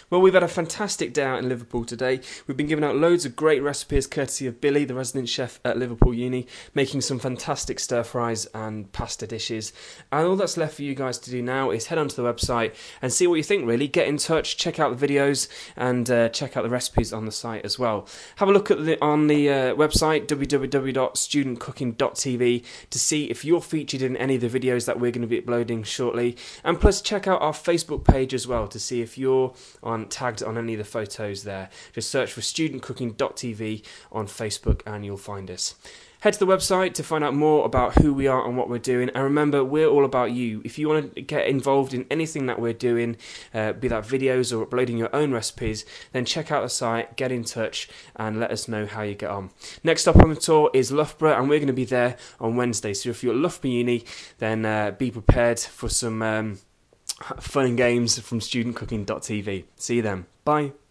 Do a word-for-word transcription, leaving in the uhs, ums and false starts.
Well, we've had a fantastic day out in Liverpool today. We've been giving out loads of great recipes courtesy of Billy, the resident chef at Liverpool Uni, making some fantastic stir fries and pasta dishes. And all that's left for you guys to do now is head onto the website and see what you think, really. Get in touch, check out the videos, and uh, check out the recipes on the site as well. Have a look at the on the uh, website, w w w dot student cooking dot t v, to see if you're featured in any of the videos that we're going to be uploading shortly. And plus, check out our Facebook page as well to see if you're on tagged on any of the photos there. Just search for student cooking dot t v on Facebook and you'll find us. Head to the website to find out more about who we are and what we're doing. And remember, we're all about you. If you want to get involved in anything that we're doing, uh, be that videos or uploading your own recipes, then check out the site, get in touch, and let us know how you get on. Next up on the tour is Loughborough, and we're going to be there on Wednesday. So if you're at Loughborough Uni, then uh, be prepared for some um, fun and games from student cooking dot t v. See you then. Bye.